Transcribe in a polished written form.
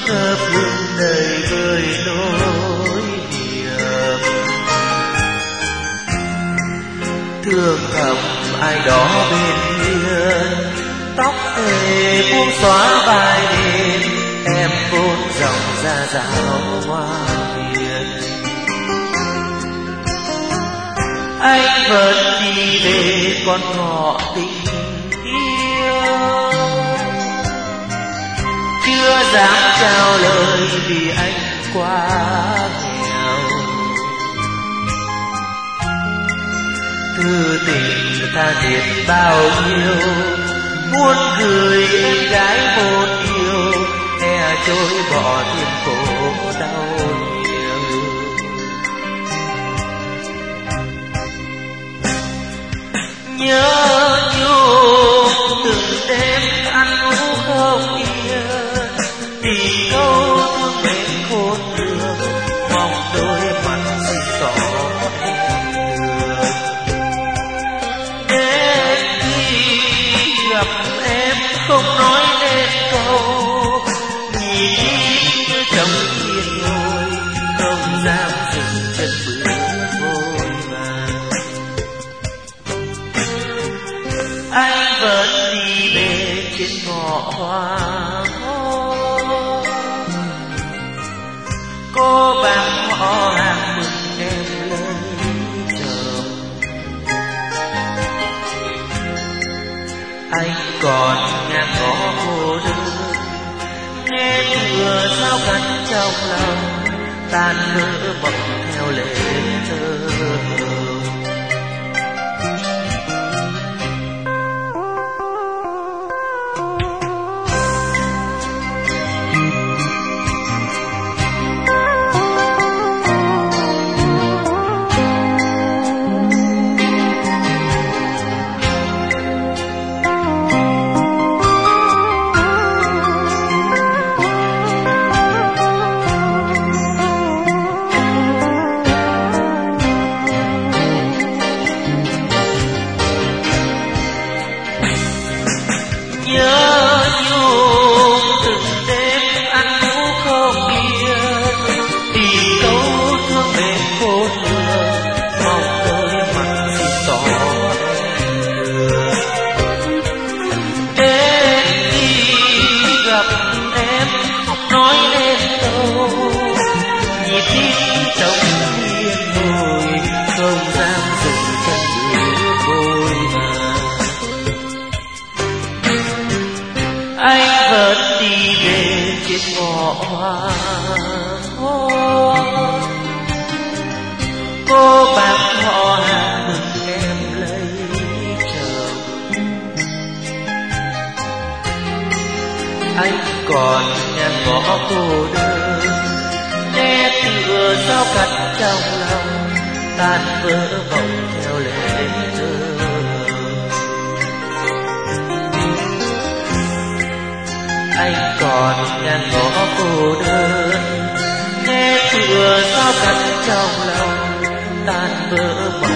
ngập ngừng đời với nỗi niềm thương thầm ai đó bên hiên, tóc thề buông xóa vai đêm, em vốn dòng ra dạo hoa hiền. Anh vẫn đi về con ngõ tình yêu, chưa dám trao lời vì anh quá nghèo. Thư tình tha thiết bao nhiêu, muốn gửi em gái một điều, e trôi bỏ thêm khổ đau nhiều. Nhớ nhung từng đêm ăn ngủ không yên, vì câu thương mến khôn lường, mong đôi mắt xinh tỏ em đường. Đến khi gặp em không nói nên câu, nhìn như trong thiên ngồi, không dám dừng chân bước vội vàng. Anh vẫn đi về trên ngõ hoa, cô bạn họ hàng mừng em lấy chồng. Anh còn ngang ngõ cô đơn, nghe thừa sao cắn trong lòng, tan vỡ bỗng theo lệ thơ. Nhớ nhung từng đêm ăn ngủ không yên, vì câu thương mến khôn lường, mong đôi mắt xinh tỏ em đường. Đến khi gặp em không nói nên câu, nhịp tim trong thiên ngồi, không dám dừng chân bước vội vàng. Anh vẫn đi về trên ngõ hoa, cô bác họ hàng mừng em lấy chồng. Anh còn ngang ngõ cô đơn, nghe tựa sao cắt trong lòng, tan vỡ bỗng theo lệ thơ. Anh còn ngang ngõ cô đơn, nghe tựa sao cắt trong lòng, tan vỡ bỗng